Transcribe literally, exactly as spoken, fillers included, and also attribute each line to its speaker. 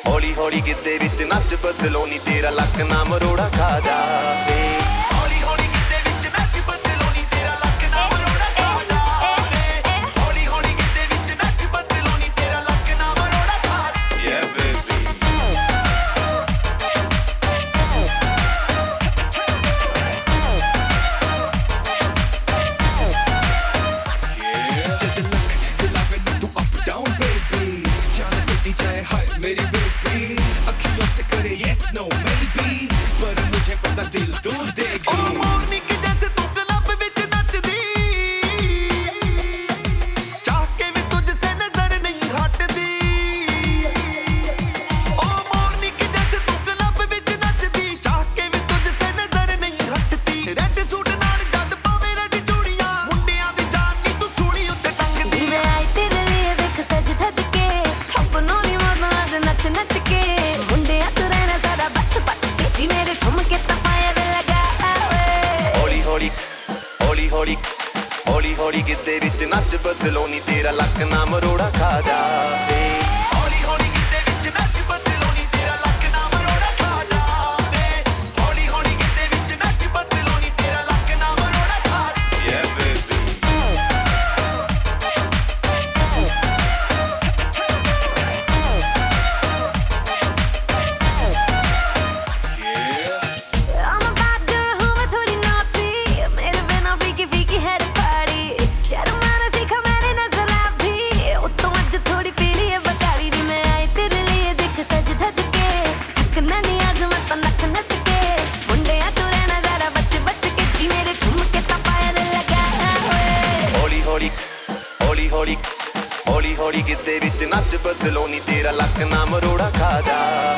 Speaker 1: हौली हौली गिद्धे विच नच बदलो नी तेरा लक ना मरोड़ा खा जावे। हौली हौली गिद्धे विच नच बदलो नी तेरा लक ना मरोड़ा खा जावे। हौली हौली गिद्धे विच नच बदलो नी तेरा लक ना मरोड़ा खा जावे। Yeah baby मेरी बेबी अखियों से करे yes no maybe पर मुझे पता दिल तू देगी। ओ मोरनी की जैसे तू क्लब विच नचदी चाह के भी तुझसे नजर नहीं हटदी। ओ मोरनी की जैसे तू क्लब विच नचदी चाह के भी तुझसे नजर नहीं हटदी। रेड सूट नाल जद पावे रेड चूड़ियां मुंडियां दी जान नी तू सूली उत्ते टंगदी।
Speaker 2: मैं आई तेरे लिए देख सज धज के अपनों नी नच नच के मुंडिया तू रहना सारा बच बच के जी मेरे ठुमके तपाया दे लगा।
Speaker 1: हौली हौली हौली हौली हौली हौली गिद्धे विच नच बदलो नी तेरा लक ना मरोड़ा खा जावे। हौली हौली गिद्धे विच नच बदलो नी तेरा लक ना मरोड़ा खा जावे। हौली हौली गिद्धे विच नच बदलो नी तेरा लक ना मरोड़ा खा जावे। Yeah baby हौली हौली हौली हौली गिद्धे विच नच बदलो नी तेरा लक ना मरोड़ा खा जा।